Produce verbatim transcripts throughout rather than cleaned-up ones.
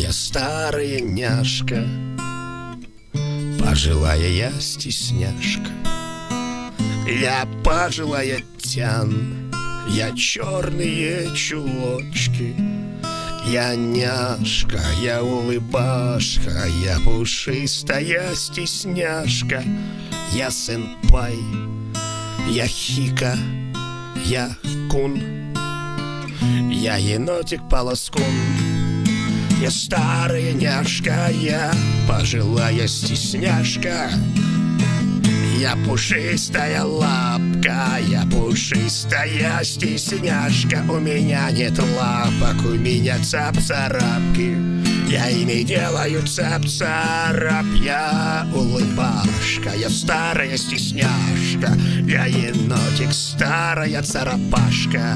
Я старая няшка, пожилая я стесняшка. Я пожилая тян, я черные чулочки. Я няшка, я улыбашка, я пушистая стесняшка. Я сенпай, я хика, я кун, я енотик-полоскун. Я старая няшка, я пожилая стесняшка. Я пушистая лапка, я пушистая стесняшка. У меня нет лапок, у меня цап-царапки. Я ими делаю цап-царап. Я улыбашка, я старая стесняшка. Я енотик, старая царапашка.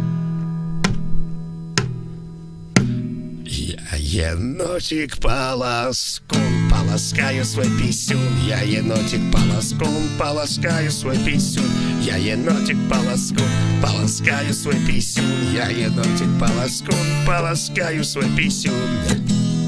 Я енотик-полоскун, полоскаю свой писюн. Я енотик-полоскун, полоскаю свой писюн. Я енотик-полоскун, полоскаю свой писюн. Я енотик-полоскун, полоскаю свой писюн.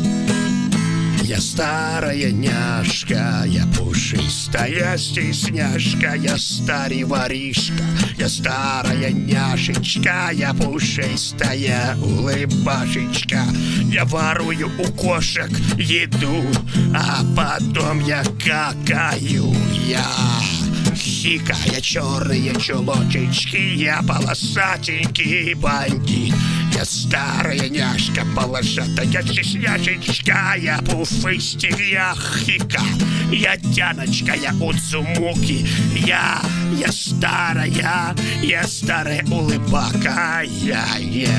Я старая няшка, я пушистая стесняшка. Я старый воришка, я старая няшечка. Я пушистая улыбашечка. Я ворую у кошек еду, а потом я какаю. Я хика, я черные чулочечки. Я полосатенький бандит. Я старая няшка, полосатая стесняшечка. Я пушистик, я хика, я тяночка, я удзумуки. Я, я старая, я старая улыбака. Я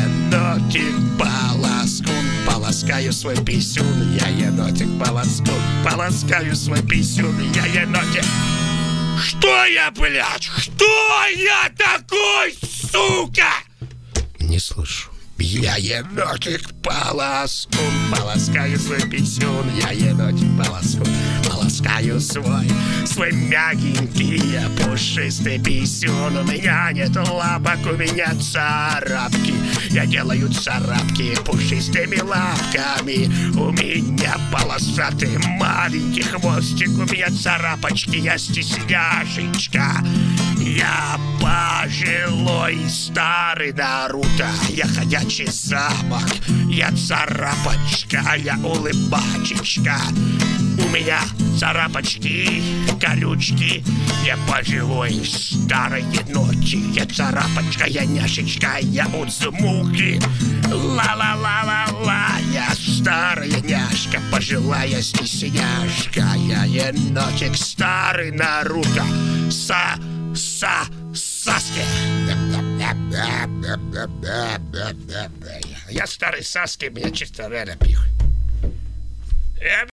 енотик-полоскун, полоскаю свой писюн. Я енотик-полоскун, полоскаю свой писюн. Я енотик. Что я, блядь? Кто я такой, сука? Не слышу. Я енотик-полоскун, полоскаю свой писюн. Я енотик-полоскун, полоскаю свой, свой мягенький, пушистый писюн. У меня нет лапок, у меня царапки. Я делаю царапки пушистыми лапками. У меня полосатый маленький хвостик. У меня царапочки, я стесняшечка. Я пожилой старый Наруто. Я ходячий замок. Я царапочка, я улыбачечка. У меня царапочки, колючки. Я пожилой старый енотик. Я царапочка, я няшечка, я удзумуки. Ла-ла-ла-ла-ла. Я старая няшка, пожилая стесняшка. Я енотик, старый Наруто. Са, са, Саски. Я старый Саски, меня чисто рядом пьют.